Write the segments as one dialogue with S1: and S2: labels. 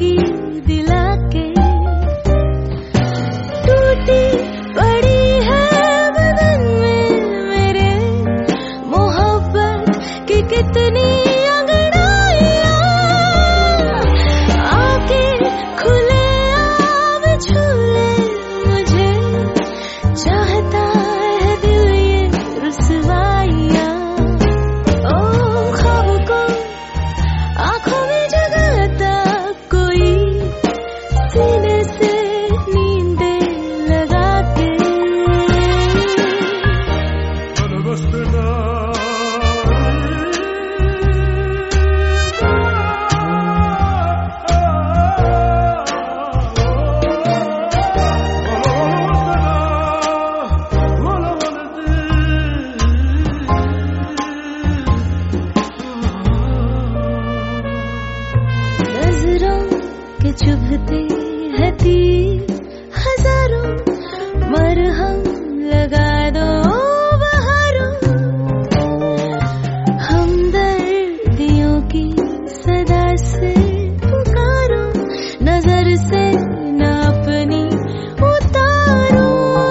S1: की दिला के। टूटी पड़ी है बदन में मेरे मोहब्बत की कितनी अंगड़ाइयां। आके खुले आम झूले मुझे चाहता है दिल ये रुसवाइयां। ओ ख्वाब को आंखों में जगाता कोई सीने से नींदे लगा के। नजरों के चुभते हैं तीर हजारों, मरहम लगा दो बहारों। हमदर्दियों की सदा से पुकारो, नजर से न अपनी उतारो।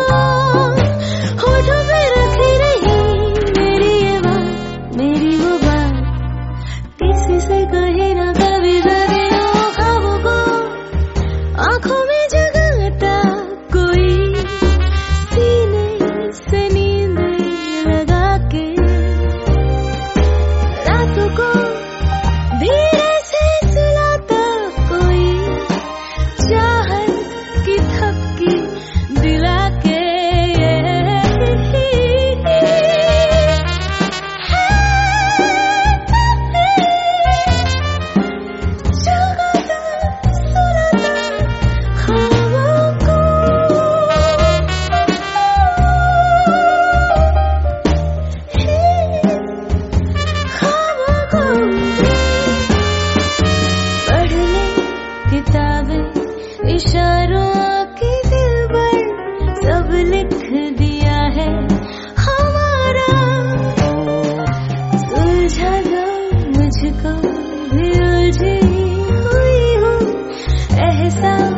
S1: होठों पे रखी रही मेरी ये बात, मेरी वो बात किसी से कहे ना कभी कभी। ओ ख्वाबों को आंखों में जगाता कोई सीने से नींद लगा के। रातों को धीरे से सुलाता कोई चाहत की थपकी दिला के। जगाता सुलाता ख्वाबों को। ख्वाबों को पढ़ ले किताबें इशारों की दिल पर, सब लिख दिया है हमारा। सुलझा दो मुझको भी उलझी हुई हूँ एहसास